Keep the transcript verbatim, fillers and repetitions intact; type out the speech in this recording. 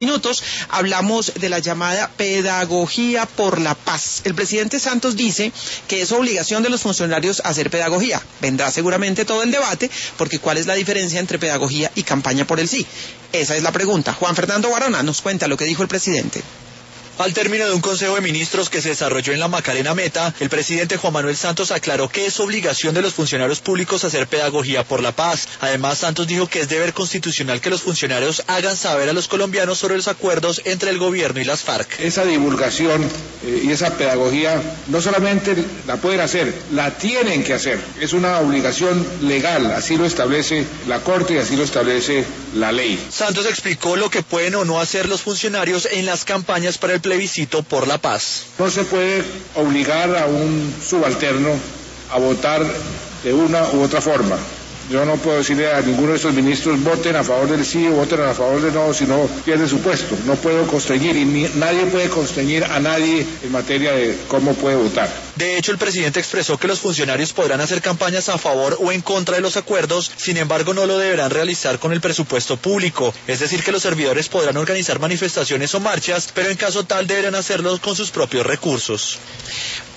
Minutos hablamos de la llamada pedagogía por la paz. El presidente Santos dice que es obligación de los funcionarios hacer pedagogía. Vendrá seguramente todo el debate, porque ¿cuál es la diferencia entre pedagogía y campaña por el sí? Esa es la pregunta. Juan Fernando Barona nos cuenta lo que dijo el presidente. Al término de un consejo de ministros que se desarrolló en la Macarena Meta, el presidente Juan Manuel Santos aclaró que es obligación de los funcionarios públicos hacer pedagogía por la paz. Además, Santos dijo que es deber constitucional que los funcionarios hagan saber a los colombianos sobre los acuerdos entre el gobierno y las FARC. Esa divulgación eh, y esa pedagogía no solamente la pueden hacer, la tienen que hacer. Es una obligación legal, así lo establece la Corte y así lo establece la ley. Santos explicó lo que pueden o no hacer los funcionarios en las campañas para el plebiscito por la paz. No se puede obligar a un subalterno a votar de una u otra forma. Yo no puedo decirle a ninguno de estos ministros voten a favor del sí o voten a favor del no, si no pierde su puesto. No puedo constreñir y ni, nadie puede constreñir a nadie en materia de cómo puede votar. De hecho, el presidente expresó que los funcionarios podrán hacer campañas a favor o en contra de los acuerdos, sin embargo no lo deberán realizar con el presupuesto público. Es decir, que los servidores podrán organizar manifestaciones o marchas, pero en caso tal deberán hacerlo con sus propios recursos.